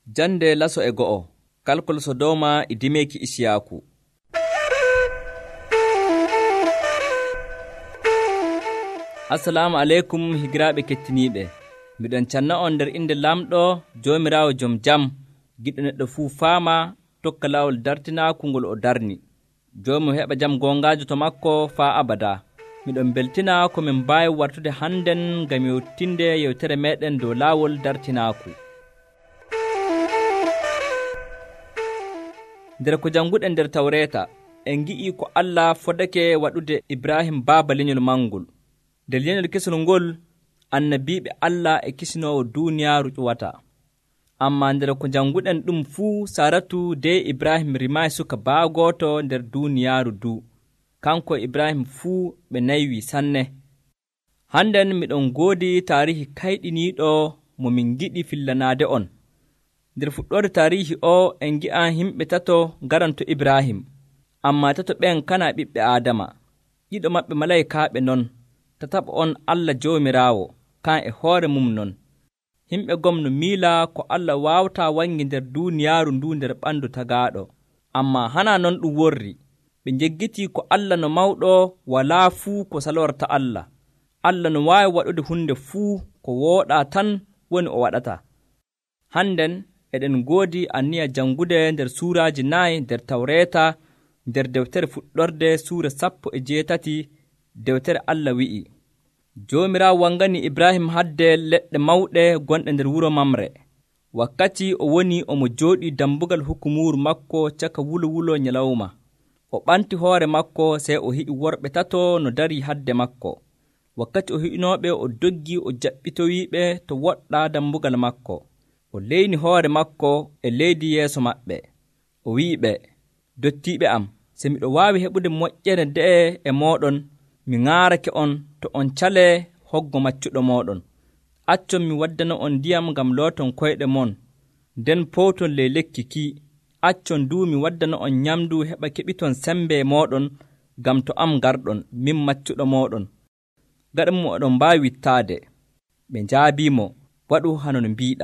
Jande laso e go'o kalkol Sodoma e dimeki Isiyaku. Assalamu alaikum higiraɓe kettiniɓe. Miɗon canna on nder inde lamɗo Jomirawo jom jam, giɗɗo neɗɗo fuu faama tokka lawol dartinaku ngol o darni. Jomu heɓa jam gongajo to makko faa abada. Miɗon beltina ko min mbawi wartude hannden ngam yewtinde yewtere meɗen dow lawol dartinaku. Nder ko janguɗen nder Tawreta, en gi'i ko Allah fodake waɗude Ibrahim baaba leñol mangol. Nder leñol kesol ngol, annabiɓe Allah e kisinowo duniyaaru ƴuwata. Amma nder ko janguɗen ɗum fuu, Saratu de Ibrahim rimai suka baagoto nder duniyaaru du. Kanko Ibrahim fuu ɓe naywi sanne. Hannden miɗon goodi tarihi kayɗiniiɗo mo min giɗi fillanade on. Nder fuɗɗorde tarihi o en gi'a himɓe tato garanto Ibrahim, amma tato ɓen kana ɓiɓɓe Adama. Ɗiɗo maɓɓe malaykaaɓe non, tataɓo on Allah Jomirawo, kan e hoore mum non. Himɓe gomno miila ko Allah wawata wangi nder duniyaaru ndu nder ɓandu tagaɗo. Amma hana non ɗum worri, ɓe jeggiti ko Allah no mawɗo walaa fuu ko salorta Allah. Allah no wawi waɗude hunde fuu, ko wooɗa tan woni o waɗata. Hannden eɗen goodi anniya jangude nder suuraji 4 nder Tawreta, nder dewtere fuɗɗorde suura 18, dewtere Allah wi'i, Jomirawo wangani Ibrahim hadde leɗɗe mawɗe gonɗe nder wuro Mamre. Wakkati o woni omo jooɗi dambugal hukumuru makko caka wulo nyalawma. O ɓanti hoore makko sey o hi'i worɓe tato no dari hadde makko. Wakkati o hi'inoɓe o doggi o jaɓɓitoyiɓe to woɗɗa dambugal makko. O leyni hoore makko e leydi yeeso maɓɓe. O wi'iɓe, dottiɓe am, se miɗo waawi heɓude moƴƴere nde'e e mooɗon, mi ŋaarake on to on cale hoggo maccuɗo mooɗon. Accon mi waddana on ndiyam ngam looton koyɗe mon, nden powton ley lekki ki. Accon du mi waddana on nyamdu heɓa keɓiton sembe mooɗon, ngam to am garɗon, min maccuɗo mooɗon. Gaɗa mo oɗon mbaawi wittaade. Ɓe njaabimo, waɗu hano no mbiɗa.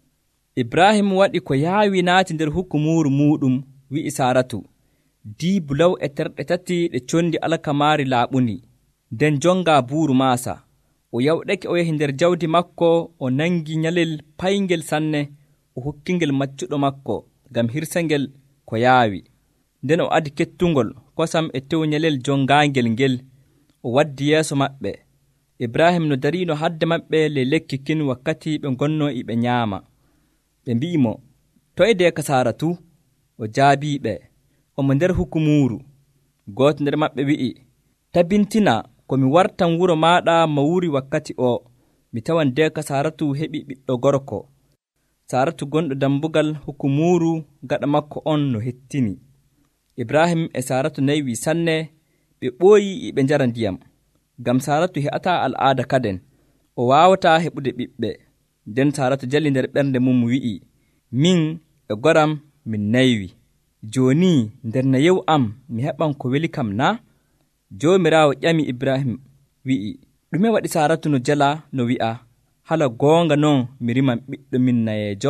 Ibrahim waɗi ko yaawi naati nder hukumuru muɗum, wi'i Saratu, diibu law e terɗe 3 ɗe condi alkamaari laaɓuni, nden jonga buuru maasa. O yawɗake o yahi nder jawdi makko, o nangi nyalel paygel sanne, o hokkingel maccuɗo makko, ngam hirsangel ko yaawi. Nden o adi kettungol kosam e tew nyalel jongangel ngel, o waddi yeeso maɓɓe. Ibrahim no darino hadde maɓɓe le lekki kin wakkati ɓe gonno iɓe nyaama. Ɓe mbi'imo, toye de ka Saratu? O jaabiɓe, omo nder hukumuru. Gooto nder maɓɓe wi'i, tabintina ko mi wartan wuro maɗa mawuri wakkati o, mi tawan de ka Saratu heɓi ɓiɗɗo gorko. Saratu gonɗo dambugal hukumuru gaɗa makko on no hettini. Ibrahim e Saratu naywi sanne, ɓe ɓooyi ɓe njara ndiyam. Ngam Saratu he'ata al'aada kaden, o wawata heɓude ɓiɓɓe. Nden Saratu jalli nder ɓernde mum wi'i, min e goram min naywi. Joni nder nayewu am mi heɓan ko weli kam na? Jomirawo ƴami Ibrahim wi'i, ɗume waɗi Saratu no jala no wi'a, hala goonga non mi riman ɓiɗɗo min nayeejo?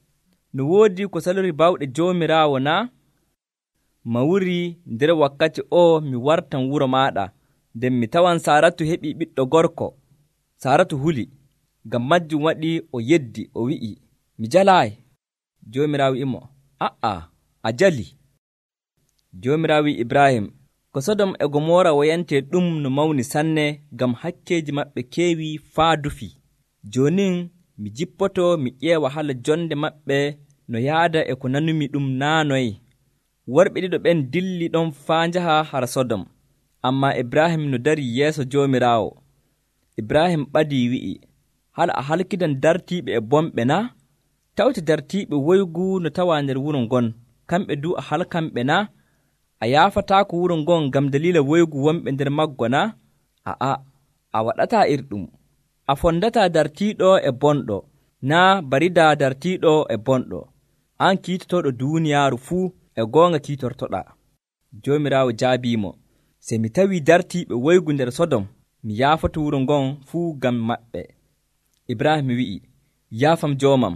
No woodi ko salori bawɗe Jomirawo na? Mawuri nder wakkati o mi wartan wuro maɗa, nden mi tawan Saratu heɓi ɓiɗɗo gorko. Saratu huli, ngam majjum waɗi o yeddi o wi'i, mi jalaayi. Jomirawo wi'imo, a'a, a jali. Jomirawo wi'i Ibrahim, ko Sodom e Gomora woyante ɗum no mawni sanne, ngam hakkeji maɓɓe keewi faa dufi. Jonin mi jippoto mi ƴeewa hala jonde maɓɓe no yaada e ko nanumi ɗum naanoyi. Worɓe ɗiɗo ɓen dilli ɗon faa njaha har Sodom, amma Ibrahim no dari yeeso Jomirawo. Ibrahim ɓadi wi'i, hala a halkidan dartiiɓe e bomɓe na? Tawti dartiiɓe woygu no tawa nder wuro ngon, kamɓe du a halkanɓe na? A yaafataako wuro ngon ngam dalila woygu wonɓe nder maggo na? A'a, a waɗata irɗum. A fondata dartiiɗo e bonɗo, na barida dartiiɗo e bonɗo. An kiitotoɗo duuniyaaru fuu, e goonga kiitortoɗa. Jomirawo jaabimo, se mi tawi dartiiɓe woygu nder Sodom, mi yaafoto wuro ngon fuu ngam maɓɓe. Ibrahim wi'i, yaafam joomam,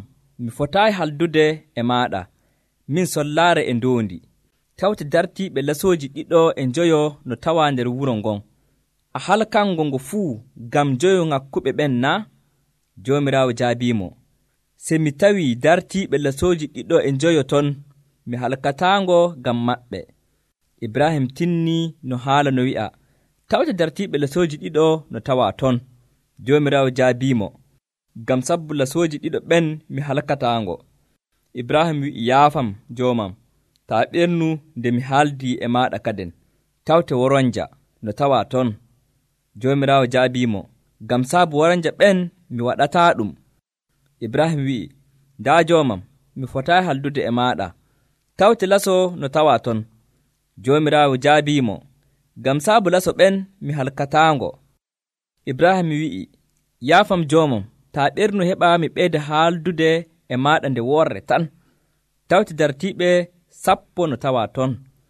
mi fotayi haldude e maɗa min sollaare e ndondi tawte dartiɓe lasoji ɗiɗo e joyo no tawa nder wuro ngon a halkango ngo fuu gam joyo ŋakkuɓe ɓen na? Jomirawo jaabimo, se mi tawi dartiɓe lasoji ɗiɗo e joyo ton mi halkatango gam maɓɓe. Ibrahim tinni no haala no wi'a tawte dartiɓe lasoji ɗiɗo no tawa ton. Jomirawo jaabimo, gam sabbu lasoji ɗiɗo ɓen mi halkatango. Ibrahim wi'i yaafam jomam, ta ɓernu nde mi haaldi e maɗa kaden tawte woronja no tawa ton. Jomirawo jaabimo, gam saabu woronja ɓen mi waɗata ɗum. Ibrahim wi'i da jomam, mi fotayi haldude e maɗa tawte laso no tawa ton. Jomirawo jaabimo, gam saabu laso ɓen mi halkatango. Ibrahim wi'i yaafam jomam, ta ɓernu heɓa mi ɓeyda haaldude e maɗa nde worre tan tawte dartiɓe 10 no tawa ton.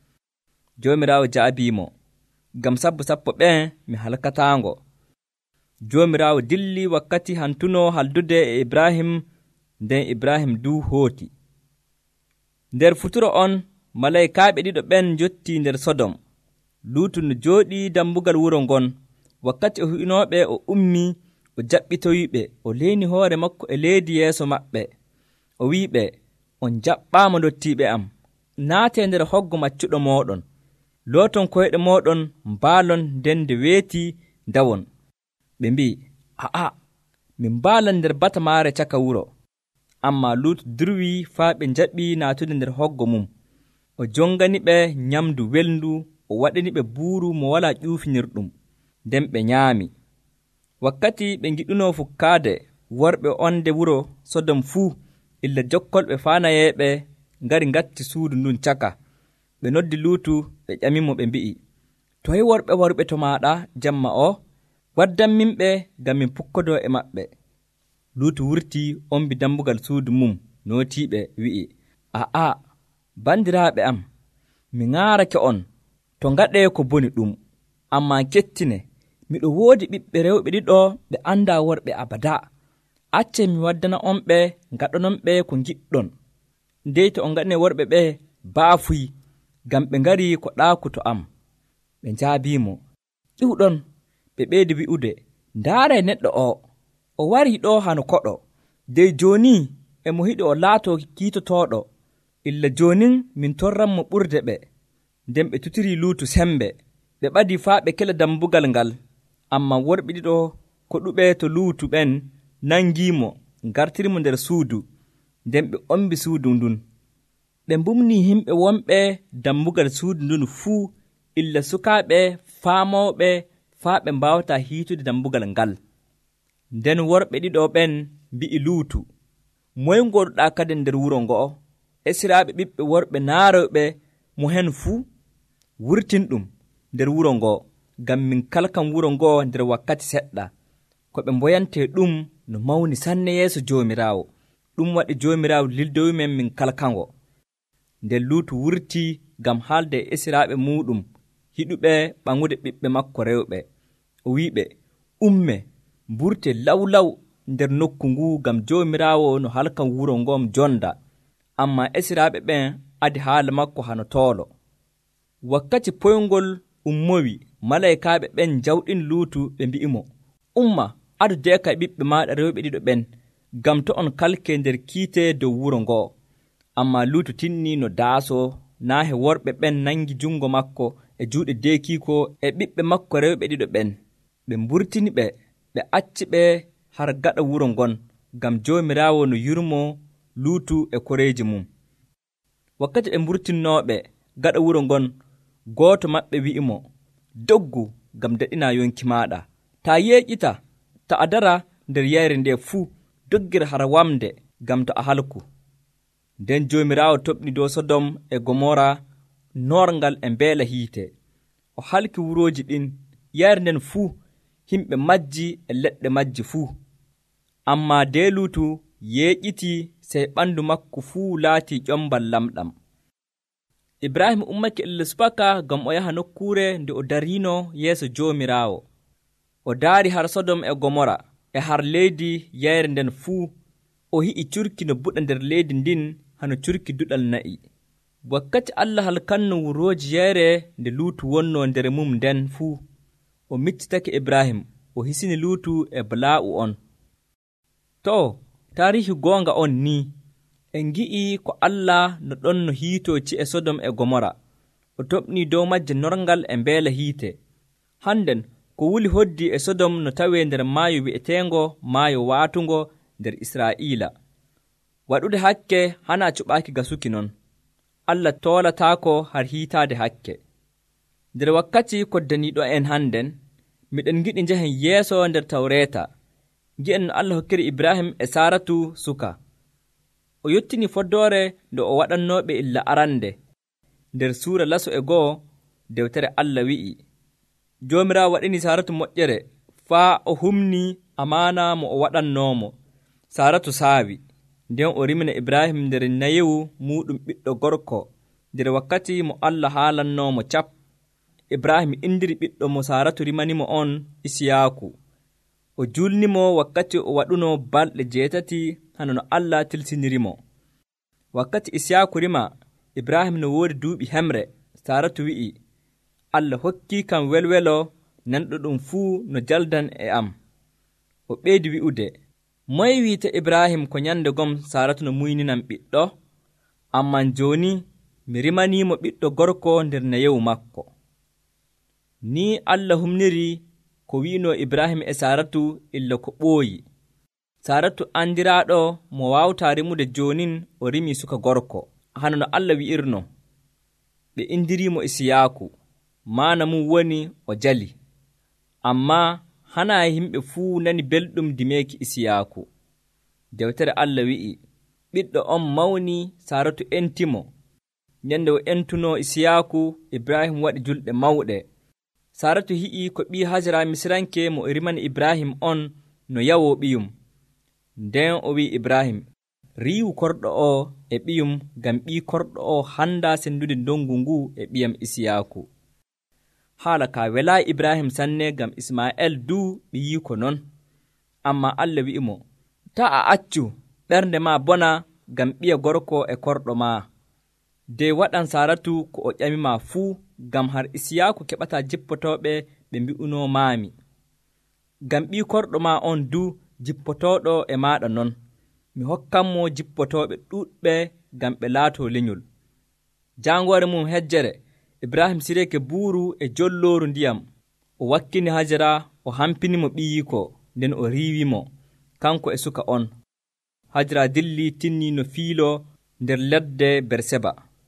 Jomirawo jaabimo, gam sabbu 10 ɓen mi halkatango. Jomirawo dilli wakkati hantuno haldude e Ibrahim, nden Ibrahim du hooti. Nder futuro on malaikaɓe ɗiɗo ɓen jotti nder Sodom. Lutu no jooɗi dambugal wuro ngon wakkati o hu'inoɓe o ummi o jaɓɓitoyiɓe o leeni hoore makko e leydi yeeso maɓɓe o wi'iɓe on jaɓɓama dottiɓe am, naate nder hoggo maccuɗo moɗon, looton koyɗe moɗon mbaalon nden nde weeti dawon. Ɓe mbi aa min mbaalan nder bata maare caka wuro. Amma Lutu durwi faa ɓe jaɓi naatude nder hoggo mum. O jonganiɓe nyamdu welndu, o waɗaniɓe buuru mo wala ƴuufinirɗum, nden ɓe nyaami. Wakkati ɓe giɗuno fukkaade, worɓe onde wuro Sodom fuu illa jokkolɓe faanayeeɓe ngari ngatti suudu ndun caka. Ɓe noddi Lutu ɓe ƴamimo ɓe mbi'i toye worɓe to maɗa jamma o? Waddanminɓe ngam min pukkodo e maɓɓe. Lutu wurti ombi dambugal suudu mum nootiɓe wi'i aa bandiraɓe am, mi ŋaarake on to ngaɗe ko boni ɗum, amma kettine miɗo woodi ɓiɓɓe rewɓe ɗiɗo ɓe anda worɓe abada. Acce mi waddana on ɓe ngaɗonon ɓe ko giɗɗon. Ndeyto on ngaɗane worɓe ɓe baafuyi ngam ɓe ngari ko ɗaaku to am. Ɓe jaabimo ƴiwɗon. Ɓe ɓeydi wi'ude ndaare neɗɗo o wari ɗo hano koɗo, dey joni e mo hiɗi o laato kiitotoɗo. Illa jonin min torranmo ɓurde ɓe. Nden ɓe tutiri Lutu sembe, ɓe ɓadi faa ɓe kela dambugal ngal. Amma worɓe ɗiɗo ko ɗuɓe to Lutu ɓen nangimo gartirimo nder suudu, nden ɓe ombi suudu ndun. Ɓe mbumni himɓe wonɓe dambugal suudu ndun fuu, illa sukaaɓe faamawɓe faa ɓe mbawata hiitude dambugal ngal. Nden worɓe ɗiɗo ɓen mbi'i Lutu, moy goɗɗa kadi nder wuro ngo'o? Esiraaɓe ɓiɓɓe worɓe naarowɓe mo hen fuu wurtin ɗum nder wuro ngo, ngam min kalkan wuro ngo nder wakkati seɗɗa. Ko ɓe mboyante ɗum no mawni sanne yeeso Joomiraawo. Ɗum waɗi Joomiraawo lildowimen min kalkango. Nden Lutu wurti ngam haalde e esiraaɓe muɗum hiɗuɓe ɓaŋude ɓiɓɓe makko rewɓe. O wi'iɓe umme mburte lawlaw nder nokku ngu ngam Joomiraawo no halkan wuro ngon jonda. Amma esiraaɓe ɓen adi haala makko hano toolo. Wakkati poyngol ummowi, malaikaaɓe ɓen jawɗin Lutu ɓe mbi'imo umma adu deeka e ɓiɓɓe maɗa rewɓe ɗiɗo ɓen ngam to on kalke nder kiite dow wuro ngo. Amma Lutu tinni no daaso naa he worɓe ɓen nangi jungo makko e juuɗe deekiiko e ɓiɓɓe makko rewɓe ɗiɗo ɓen. Ɓe mburtini ɓe acci ɓe har gaɗa wuro ngon ngam Joomiraawo no yurmo Lutu e koreeji mum. Wakkati ɓe mburtinnooɓe gaɗa wuro ngon, gooto maɓɓe wi'imo doggu ngam daɗina yonki maɗa. Ta yeeƴita ta a dara nder yayre nde fuu, doggir har wamde ngam to a halku. Nden Joomiraawo toɓni dow Sodom e Gomora norngal e mbeela hiite. O halki wuroji ɗin, yayre nden fuu himɓe majji e leɗɗe majji fuu. Amma de Lutu yeeƴiti sey ɓandu makko fuu laati ƴombal lamɗam. Ibrahim ummake illa subaka ngam o yaha nokkure nde o darino yeeso Joomiraawo. O daari har Sodom e Gomora e har leydi yayre nden fuu. o hi'i curki no buɗa nder leydi ndin hano curki duɗal na'i. Wakkati Allah halkanno wurooji yeere nde Luutu wonno nder mum nden fuu, o miccitake Ibrahim, o hisini Luutu e bala'u on. To, taarihi goonga on ni, en gi'i ko Allah no ɗon no hiitoo ci'e Sodom e Gomora, o toɓnii dow majje norngal e mbeela hiite. Hannden ko wuli hoddi e Sodom no tawee nder maayo wi'eteengo maayo waatungo nder Israa'iila. Waɗude hakke hana cuɓaaki gasuki non. Allah toolataako har hiitaade hakke. Nder wakkati koddaniiɗo en hannden, miɗen giɗi njehen yeeso nder Tawreeta, gi'en no Allah hokkiri Ibrahim e Saaratu suka. O yottini foddoore nde o waɗannooɓe illa arande. Nder suura laso e 2 dewtere Allah wi'i, Joomiraawo waɗini Saaratu moƴƴere faa o humni amaana mo o waɗannoomo. Saaratu saawi, nden o rimina Ibrahim nder nayewu muɗum ɓiɗɗo gorko, nder wakkati mo Allah haalannoomo cap. Ibrahim indiri ɓiɗɗo mo Saaratu rimanimo on Isiyaaku. O julnimo wakkati o waɗuno balɗe 8 hano no Allah tilsinirimo. Wakkati Isiyaaku rima, Ibrahim no woodi duuɓi hemre. Saaratu wi'i, Allah hokkii kam welwelo nanɗo ɗum fuu no jaldan e am. O ɓeydi wi'ude, moye wiite Ibrahim ko nyande gom Saaratu no muyninam ɓiɗɗo, amman jooni mi rimanimo ɓiɗɗo gorko nder nayewu makko. Ni Allah humniri ko wi'ino Ibrahim e Saaratu illa ko ɓooyi. Saaratu andiraaɗo mo waawta rimude joonin o rimi suka gorko, hano no Allah wi'irno. Ɓe indirimo Isiyaaku, maana mum woni o jali. Amma hana yimɓe fuu nani belɗum dimeeki Isiyaaku. Dewtere Allah wi'i, ɓiɗɗo on mawni, Saaratu entimo. Nyande o entuno Isiyaaku, Ibrahim waɗi julɗe mawɗe. Saaratu hi'i ko ɓii Hajara Misiranke mo rimani Ibrahim on no yawo ɓiyum. Nden o wi'i Ibrahim, riiwu korɗo o e ɓiyum ngam ɓii korɗo o handa sendude ndongu ngu e ɓiyam Isiyaaku. Haala ka welaayi Ibrahim sanne ngam Ismaa'el du ɓiyi ko non. Amma Allah wi'imo, ta a accu ɓernde ma bona ngam ɓiya gorko e korɗo ma. De waɗan Saaratu ko o ƴamima fuu, ngam har Isiyaaku keɓata jippotooɓe ɓe mbi'uno maami. Ngam ɓii korɗo ma on du jippotooɗo e maaɗa non, mi hokkanmo jippotooɓe ɗuuɗɓe ngam ɓe laatoo lenyol. Jaangoore mum hejjere, Ibrahim sireke buuru e jollooru ndiyam. O wakkini Hajara, o hampinimo ɓiyiko, nden o riiwimo, kanko e suka on. Hajara dilli tinni no fiilo nder ladde Berseba.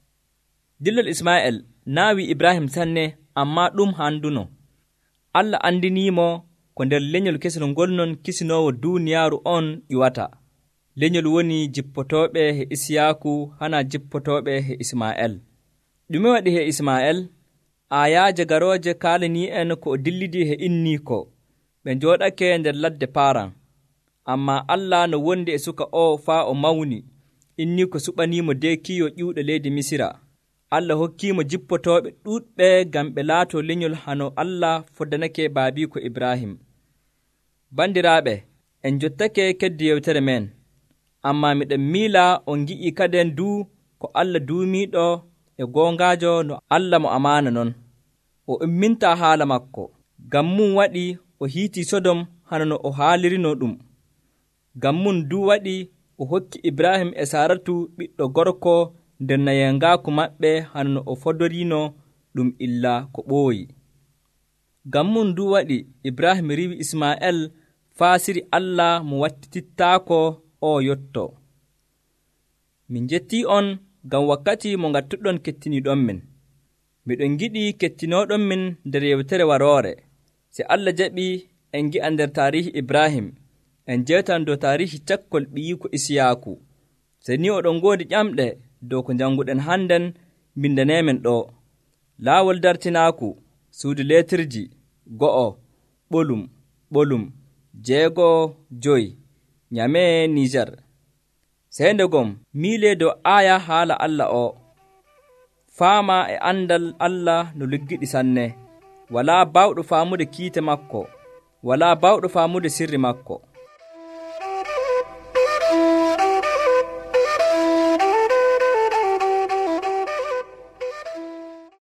Dillol Ismaa'el naawi Ibrahim sanne, amma ɗum handuno. Allah andinimo ko nder lenyol kesel ngolnon kisinoowo duuniyaaru on ƴuwata. Lenyol woni jippotooɓe he Isiyaaku hana jippotooɓe he Ismaa'el. Ɗume waɗi he Ismaa'el? Ayaaje garooje kaalani en ko o dillidi he inniiko. Ɓe njooɗake nder ladde Paran. Amma Allah no wondi e suka o faa o mawni, inniiko suɓaniimo deekiyo ƴiwɗo leydi Misira. Allah hokkiimo jippotooɓe ɗuuɗɓe ngam ɓe laatoo lenyol hano Allah foddanake baabiiko Ibrahim. Bandiraaɓe, en jottake keddi yewtere men, amma miɗen miila on gi'i kaden du ko Allah duumiiɗo e goongaajo no Allah mo amaana non. O umminta haala makko, ngam mum waɗi o hiitii Sodom hano no o haalirino ɗum. Ngam mum du waɗi o hokki Ibrahim e Saaratu ɓiɗɗo gorko nder nayengaaku maɓɓe hano no o fodorino ɗum illa ko ɓooyi. Ngam mum du waɗi Ibrahim riwi Ismaa'el faasiri Allah mo wattitittaako o yotto. Min jettii on ngam wakkati mo ngattuɗon kettiniiɗon min. Miɗon giɗi kettinooɗon min nder yewtere waroore. Se Allah jaɓi en gi'a nder taarihi Ibrahim, en jewtan dow taarihi cakkol ɓiyiiko Isiyaaku. Se ni oɗon ngoodi ƴamɗe dow ko jannguɗen hannden, bindaneemen ɗo. Laawol dartinaaku, suudu leetirji, 2, ɓolum, 6, Nyame Nijar. Seende gom, miile dow aya haala Allah o. Faama e andal Allah no luggiɗi sanne. Walaa bawɗo faamude kiite makko, walaa bawɗo faamude sirri makko.